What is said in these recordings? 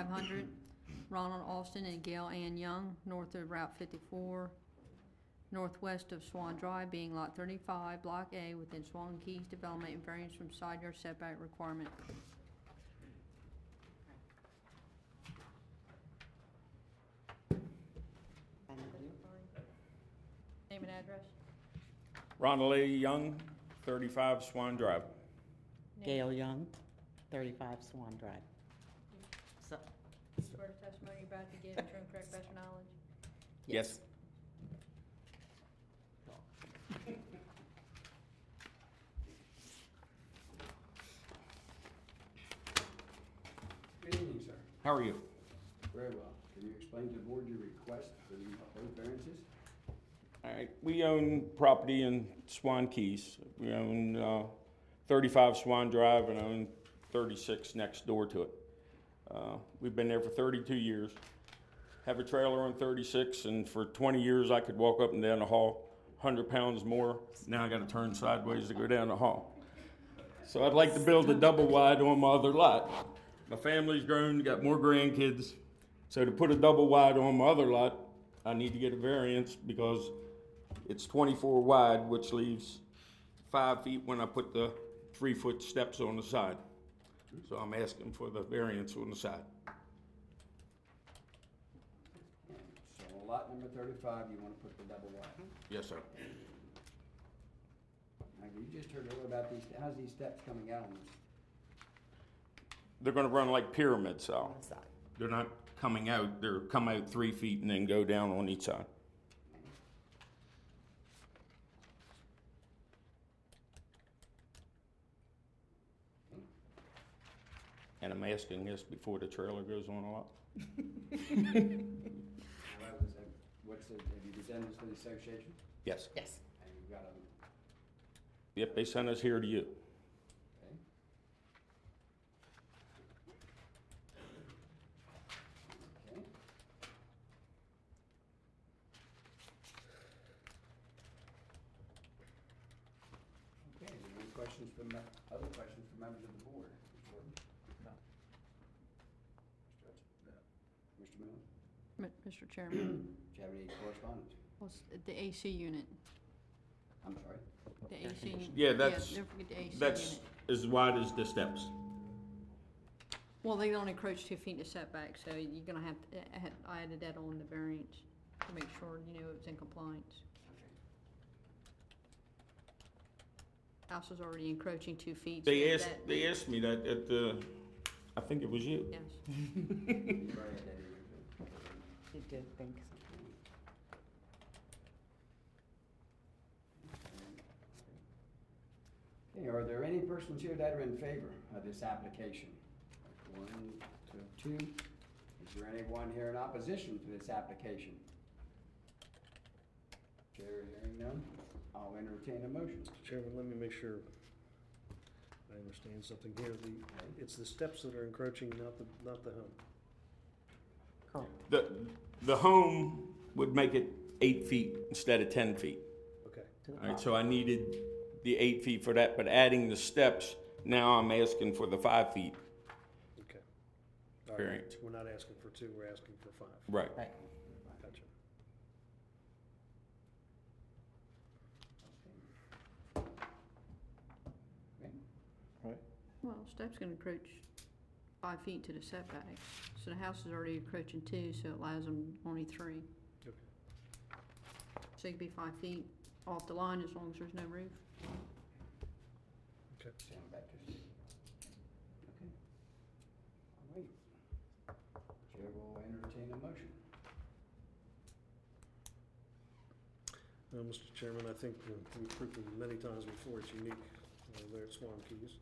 500, Ronald Austin and Gail Ann Young, north of Route 54, northwest of Swan Drive, being Lot 35, Block A, within Swan Keys Development and variance from side yard setback requirement. Name and address? Ronald A. Young, 35 Swan Drive. Gail Young, 35 Swan Drive. So, Swear to testimony you're about to give true and correct best of knowledge. Yes. Good evening, sir. How are you? Very well. Can you explain to the board your request for the proposed variances? All right, we own property in Swan Keys. We own 35 Swan Drive and own 36 next door to it. We've been there for 32 years. Have a trailer on 36, and for 20 years I could walk up and down the hall, 100 pounds more. Now I got to turn sideways to go down the hall. So I'd like to build a double wide on my other lot. My family's grown, got more grandkids. So to put a double wide on my other lot, I need to get a variance because it's 24 wide, which leaves 5 feet when I put the 3-foot steps on the side. So I'm asking for the variance on the side. So on lot number 35, you want to put the double wide. Yes, sir. Now, you just heard a little about these, how's these steps coming out on this? They're gonna run like pyramid on style. the side. They're not coming out, they're come out 3 feet and then go down on each side. And I'm asking this before the trailer goes on a lot. Have you done this for the association? Yes. Yes. And you've got a, Yep, they sent us here to you. okay. Okay. Okay, any questions from, other questions from members of the board? Mr. Miller, Mr. Chairman, do you have any correspondence? what's the AC unit? I'm sorry. The AC unit. Yeah, that's- don't forget the AC That's unit. as wide as the steps. Well, they don't encroach 2 feet to setback, so you're gonna have to, I added that on the variance to make sure, you know, it was in compliance. House is already encroaching 2 feet. so They that- asked me that at the, I think it was you. Yes. You've already had that in your. You did think so. Okay, are there any persons here that are in favor of this application? 1, 2. Is there anyone here in opposition to this application? Chair hearing none, I'll entertain a motion. Mr. Chairman, let me make sure I understand something here. It's the steps that are encroaching, not the home. Correct. The home would make it 8 feet instead of 10 feet. Okay. To the All right, top. so I needed the 8 feet for that, but adding the steps, now I'm asking for the 5 feet. Okay. All right. Variance. We're not asking for 2, we're asking for 5. Right. Right. Gotcha. Okay. Well, steps gonna encroach 5 feet to the setback, so the house is already encroaching 2, so it allows them only 3. Okay. So it could be 5 feet off the line as long as there's no roof. Okay. Stand back to you. Okay. All right. Chair will entertain a motion. Mr. Chairman, I think we've proved it many times before, it's unique there at Swan Keys.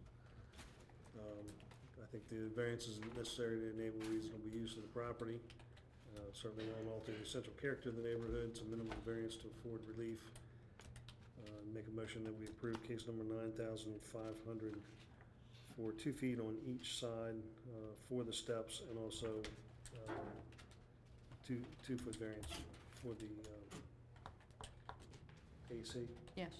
I think the variance is necessary to enable reasonable use of the property. Certainly won't alter the essential character of the neighborhood. It's a minimal variance to afford relief. Make a motion that we approve case number 9,500 for 2 feet on each side for the steps, and also 2-foot variance for the AC. Yes.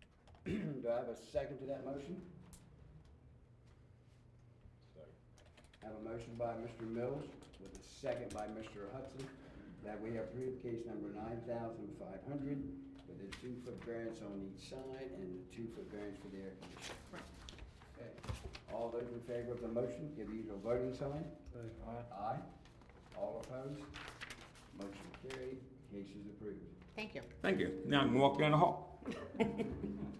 Okay. Do I have a second to that motion? Have a motion by Mr. Mills with a second by Mr. Hudson that we approve case number 9,500 with a 2-foot variance on each side and a 2-foot variance for the air conditioner. Right. Okay. All those in favor of the motion, give the usual voting sign. Aye. All opposed? Motion carried, case is approved. Thank you. Thank you. Now I can walk down the hall.